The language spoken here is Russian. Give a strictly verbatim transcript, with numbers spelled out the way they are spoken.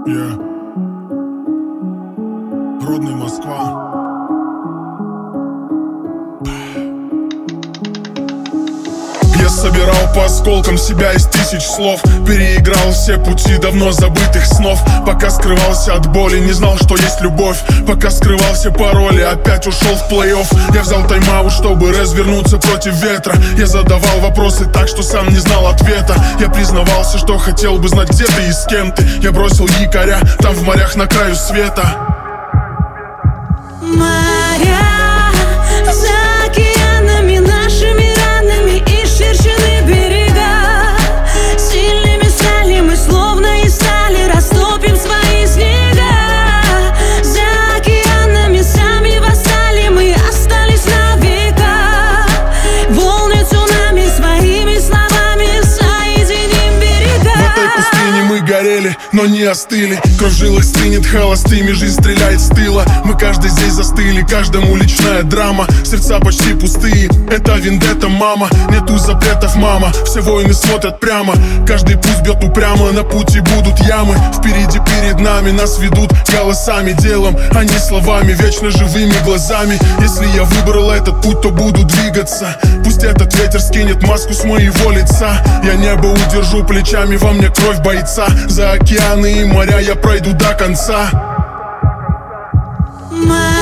Yeah. Родный Москва. Я собирал по осколкам себя из тысяч слов, переиграл все пути давно забытых снов. Пока скрывался от боли, не знал, что есть любовь. Пока скрывал все пароли, опять ушел в плей-офф. Я взял тайм-аут, чтобы развернуться против ветра. Я задавал вопросы так, что сам не знал ответа. Я признавался, что хотел бы знать, где ты и с кем ты. Я бросил якоря, там в морях на краю света. Моря за океанами, нашими ранами исчерчены берега. Сильными стали мы, словно из стали, растопим свои снега. За океанами сами восстали, мы остались на века. Волны цунами своими словами соединим берега. В этой пустыне мы горели, но не остыли. Кровь в жилах стынет холостыми, жизнь стреляет с тыла. Мы каждый здесь застыли, каждому личная драма. Сердца почти пустые, это вендетта, мама. Нету запретов, мама, все воины смотрят прямо. Каждый путь бьет упрямо, на пути будут ямы. Впереди перед нами нас ведут голосами, делом, а не словами, вечно живыми глазами. Если я выбрал этот путь, то буду двигаться. Пусть этот ветер скинет маску с моего лица. Я небо удержу плечами, во мне кровь бойца. За океаны и моря я пройду до конца. Моря